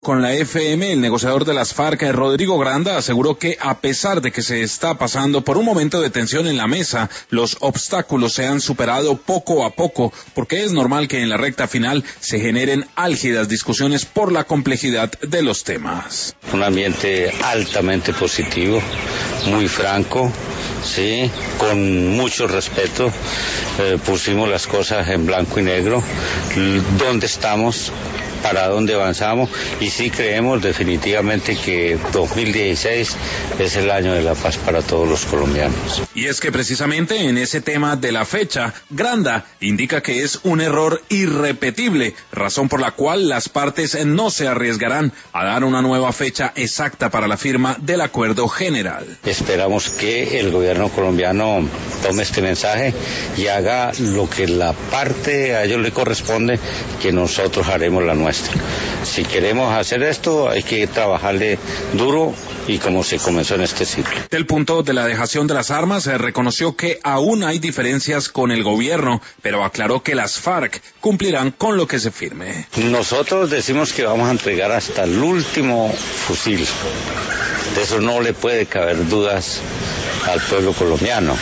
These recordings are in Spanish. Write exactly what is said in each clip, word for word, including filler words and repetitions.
Con la F M, el negociador de las FARC, Rodrigo Granda, aseguró que a pesar de que se está pasando por un momento de tensión en la mesa, los obstáculos se han superado poco a poco, porque es normal que en la recta final se generen álgidas discusiones por la complejidad de los temas. Un ambiente altamente positivo, muy franco, sí, con mucho respeto, eh, pusimos las cosas en blanco y negro, dónde estamos, para dónde avanzamos, y sí creemos definitivamente que dos mil dieciséis es el año de la paz para todos los colombianos. Y es que precisamente en ese tema de la fecha, Granda indica que es un error irrepetible, razón por la cual las partes no se arriesgarán a dar una nueva fecha exacta para la firma del acuerdo general. Esperamos que el gobierno colombiano tome este mensaje y haga lo que la parte a ellos le corresponde, que nosotros haremos la nuestra. Si queremos hacer esto, hay que trabajarle duro y como se comenzó en este ciclo. Del punto de la dejación de las armas, se reconoció que aún hay diferencias con el gobierno, pero aclaró que las FARC cumplirán con lo que se firme. Nosotros decimos que vamos a entregar hasta el último fusil. De eso no le puede caber dudas al pueblo colombiano.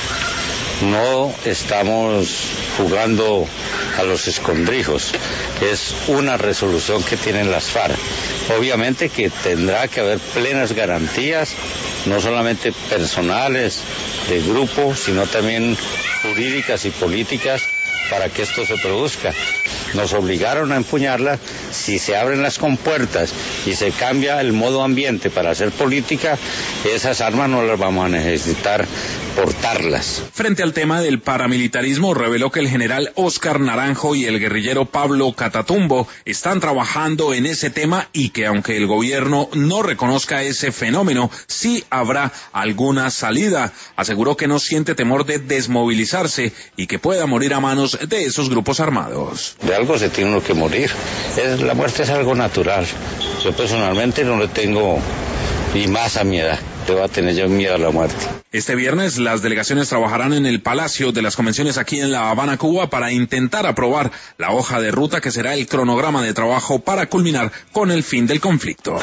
No estamos jugando a los escondrijos, es una resolución que tienen las FARC. Obviamente que tendrá que haber plenas garantías, no solamente personales, de grupo, sino también jurídicas y políticas para que esto se produzca. Nos obligaron a empuñarla. Si se abren las compuertas y se cambia el modo ambiente para hacer política, esas armas no las vamos a necesitar portarlas. Frente al tema del paramilitarismo, reveló que el general Óscar Naranjo y el guerrillero Pablo Catatumbo están trabajando en ese tema y que aunque el gobierno no reconozca ese fenómeno, sí habrá alguna salida. Aseguró que no siente temor de desmovilizarse y que pueda morir a manos de esos grupos armados. De algo se tiene uno que morir. Es, la muerte es algo natural. Yo personalmente no le tengo, y más a mi edad, le va a tener yo miedo a la muerte. Este viernes las delegaciones trabajarán en el Palacio de las Convenciones aquí en La Habana, Cuba, para intentar aprobar la hoja de ruta que será el cronograma de trabajo para culminar con el fin del conflicto.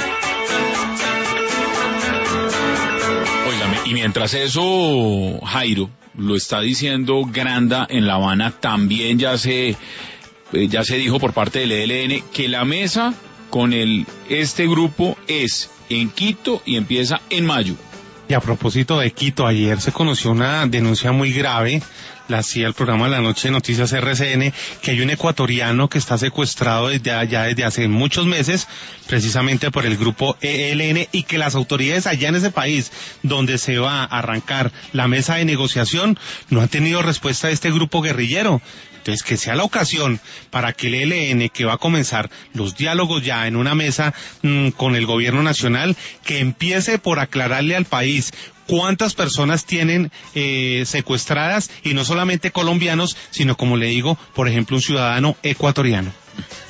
Óigame, y mientras eso, Jairo, lo está diciendo Granda en La Habana, también ya se, ya se dijo por parte del E L N que la mesa con el este grupo es en Quito y empieza en mayo. Y a propósito de Quito, ayer se conoció una denuncia muy grave, la hacía el programa de la noche de Noticias R C N, que hay un ecuatoriano que está secuestrado desde allá desde hace muchos meses, precisamente por el grupo E L N, y que las autoridades allá en ese país, donde se va a arrancar la mesa de negociación, no han tenido respuesta de este grupo guerrillero. Entonces, que sea la ocasión para que el E L N, que va a comenzar los diálogos ya en una mesa mmm, con el gobierno nacional, que empiece por aclararle al país cuántas personas tienen eh, secuestradas, y no solamente colombianos, sino, como le digo, por ejemplo, un ciudadano ecuatoriano.